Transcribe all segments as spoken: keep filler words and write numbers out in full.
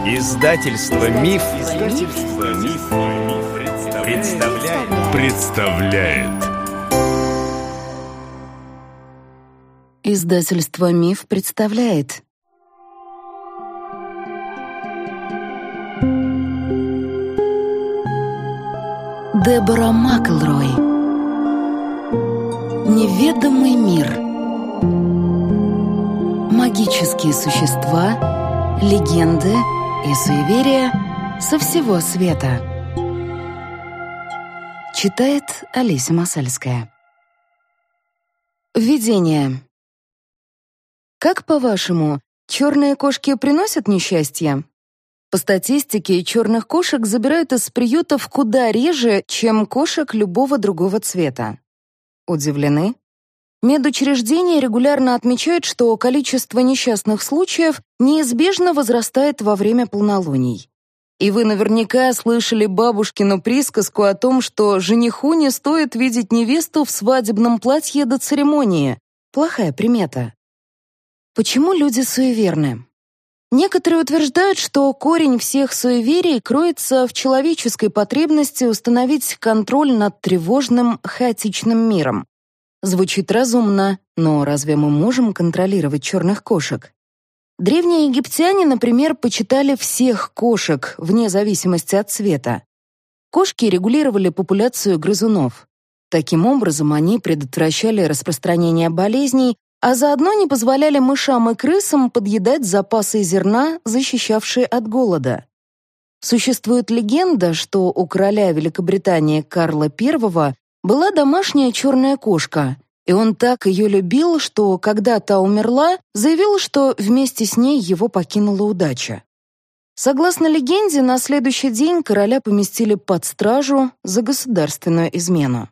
Издательство Миф, Издательство Миф, представляет. представляет. Издательство Миф представляет. Дебора Макэлрой. Неведомый мир. Магические существа, легенды и суеверия со всего света. Читает Олеся Масальская. Введение. Как, по-вашему, черные кошки приносят несчастье? По статистике, черных кошек забирают из приютов куда реже, чем кошек любого другого цвета. Удивлены? Медучреждения регулярно отмечают, что количество несчастных случаев неизбежно возрастает во время полнолуний. И вы наверняка слышали бабушкину присказку о том, что жениху не стоит видеть невесту в свадебном платье до церемонии. Плохая примета. Почему люди суеверны? Некоторые утверждают, что корень всех суеверий кроется в человеческой потребности установить контроль над тревожным, хаотичным миром. Звучит разумно, но разве мы можем контролировать черных кошек? Древние египтяне, например, почитали всех кошек, вне зависимости от цвета. Кошки регулировали популяцию грызунов. Таким образом, они предотвращали распространение болезней, а заодно не позволяли мышам и крысам подъедать запасы зерна, защищавшие от голода. Существует легенда, что у короля Великобритании Карла Первого была домашняя черная кошка, и он так ее любил, что, когда та умерла, заявил, что вместе с ней его покинула удача. Согласно легенде, на следующий день короля поместили под стражу за государственную измену.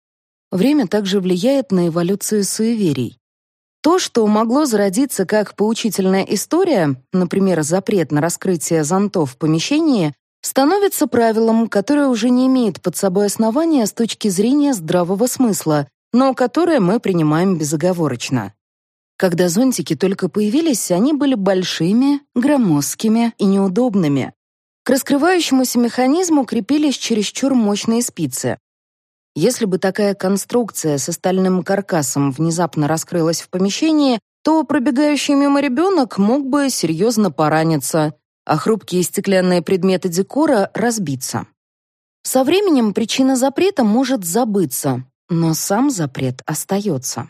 Время также влияет на эволюцию суеверий. То, что могло зародиться как поучительная история, например, запрет на раскрытие зонтов в помещении, становится правилом, которое уже не имеет под собой основания с точки зрения здравого смысла, но которое мы принимаем безоговорочно. Когда зонтики только появились, они были большими, громоздкими и неудобными. К раскрывающемуся механизму крепились чересчур мощные спицы. Если бы такая конструкция с стальным каркасом внезапно раскрылась в помещении, то пробегающий мимо ребенок мог бы серьезно пораниться, а хрупкие стеклянные предметы декора разбиться. Со временем причина запрета может забыться, но сам запрет остается.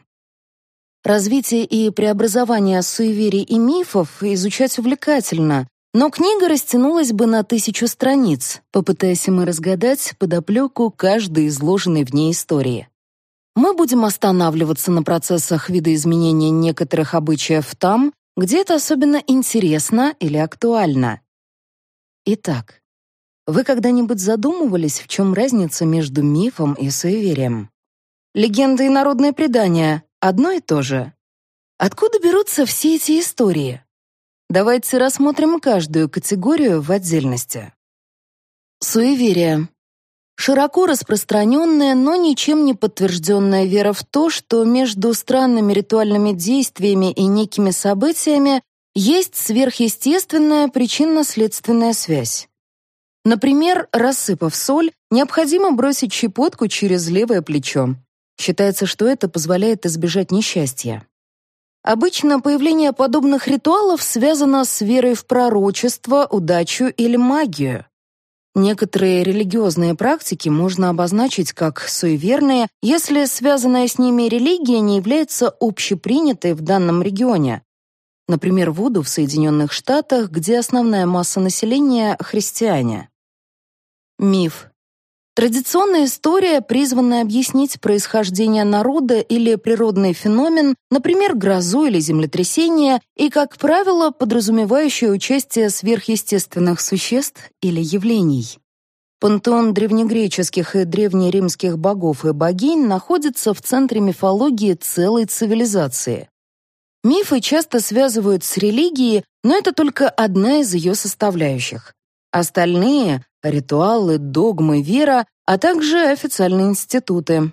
Развитие и преобразование суеверий и мифов изучать увлекательно, но книга растянулась бы на тысячу страниц, попытаясь мы разгадать подоплеку каждой изложенной в ней истории. Мы будем останавливаться на процессах видоизменения некоторых обычаев там, где это особенно интересно или актуально. Итак, вы когда-нибудь задумывались, в чем разница между мифом и суеверием? Легенды и народные предания — одно и то же. Откуда берутся все эти истории? Давайте рассмотрим каждую категорию в отдельности. Суеверие. Широко распространенная, но ничем не подтвержденная вера в то, что между странными ритуальными действиями и некими событиями есть сверхъестественная причинно-следственная связь. Например, рассыпав соль, необходимо бросить щепотку через левое плечо. Считается, что это позволяет избежать несчастья. Обычно появление подобных ритуалов связано с верой в пророчество, удачу или магию. Некоторые религиозные практики можно обозначить как суеверные, если связанная с ними религия не является общепринятой в данном регионе. Например, вуду в Соединенных Штатах, где основная масса населения — христиане. Миф. Традиционная история, призванная объяснить происхождение народа или природный феномен, например, грозу или землетрясение, и, как правило, подразумевающая участие сверхъестественных существ или явлений. Пантеон древнегреческих и древнеримских богов и богинь находится в центре мифологии целой цивилизации. Мифы часто связывают с религией, но это только одна из ее составляющих. Остальные — ритуалы, догмы, вера, а также официальные институты.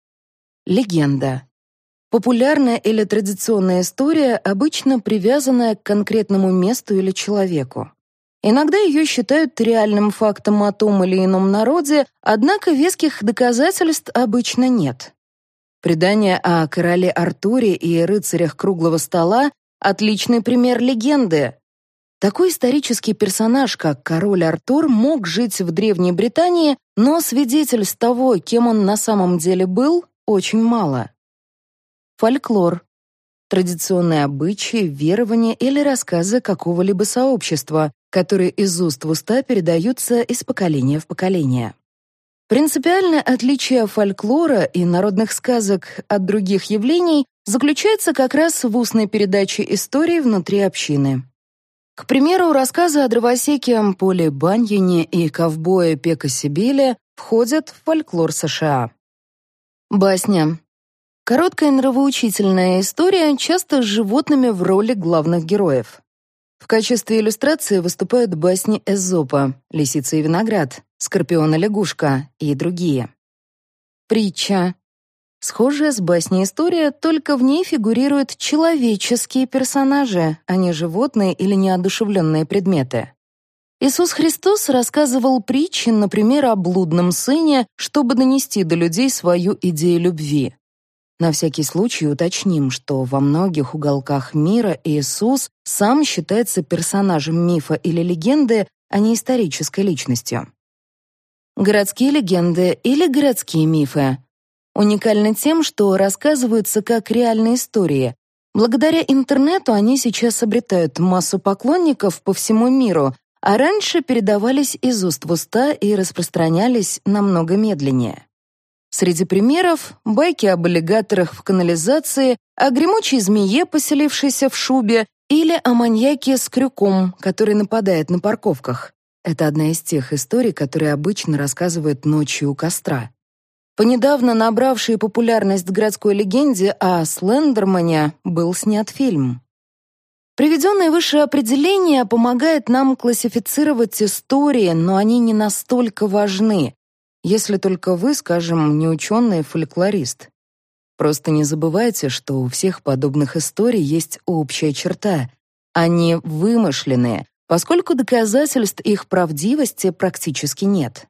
Легенда. Популярная или традиционная история, обычно привязанная к конкретному месту или человеку. Иногда ее считают реальным фактом о том или ином народе, однако веских доказательств обычно нет. Предание о короле Артуре и рыцарях круглого стола — отличный пример легенды. Такой исторический персонаж, как король Артур, мог жить в Древней Британии, но свидетельств того, кем он на самом деле был, очень мало. Фольклор. Традиционные обычаи, верования или рассказы какого-либо сообщества, которые из уст в уста передаются из поколения в поколение. Принципиальное отличие фольклора и народных сказок от других явлений заключается как раз в устной передаче истории внутри общины. К примеру, рассказы о дровосеке Поле Баньяне и ковбое Пека Сибиле входят в фольклор США. Басня. Короткая нравоучительная история, часто с животными в роли главных героев. В качестве иллюстрации выступают басни Эзопа «Лисица и виноград», «Скорпион и лягушка» и другие. Притча. Схожая с басней история, только в ней фигурируют человеческие персонажи, а не животные или неодушевленные предметы. Иисус Христос рассказывал притчи, например, о блудном сыне, чтобы донести до людей свою идею любви. На всякий случай уточним, что во многих уголках мира Иисус сам считается персонажем мифа или легенды, а не исторической личностью. Городские легенды или городские мифы уникальны тем, что рассказываются как реальные истории. Благодаря интернету они сейчас обретают массу поклонников по всему миру, а раньше передавались из уст в уста и распространялись намного медленнее. Среди примеров — байки об аллигаторах в канализации, о гремучей змее, поселившейся в шубе, или о маньяке с крюком, который нападает на парковках. Это одна из тех историй, которые обычно рассказывают ночью у костра. По недавно набравшей популярность городской легенде о Слендермане был снят фильм. Приведенное выше определение помогает нам классифицировать истории, но они не настолько важны, если только вы, скажем, не ученый-фольклорист. Просто не забывайте, что у всех подобных историй есть общая черта. Они вымышленные, поскольку доказательств их правдивости практически нет.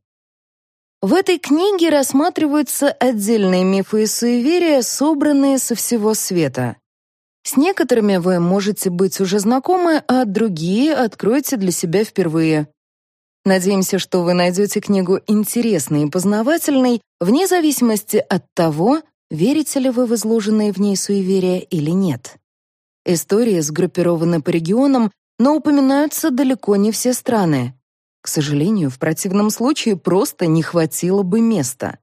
В этой книге рассматриваются отдельные мифы и суеверия, собранные со всего света. С некоторыми вы можете быть уже знакомы, а другие откроете для себя впервые. Надеемся, что вы найдете книгу интересной и познавательной, вне зависимости от того, верите ли вы в изложенные в ней суеверия или нет. Истории сгруппированы по регионам, но упоминаются далеко не все страны. К сожалению, в противном случае просто не хватило бы места.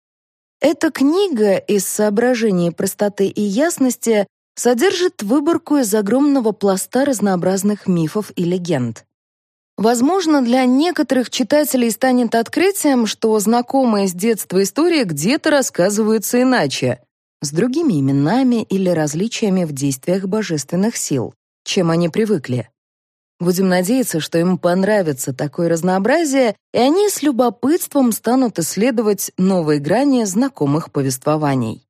Эта книга из соображений простоты и ясности содержит выборку из огромного пласта разнообразных мифов и легенд. Возможно, для некоторых читателей станет открытием, что знакомые с детства истории где-то рассказываются иначе, с другими именами или различиями в действиях божественных сил, чем они привыкли. Будем надеяться, что им понравится такое разнообразие, и они с любопытством станут исследовать новые грани знакомых повествований.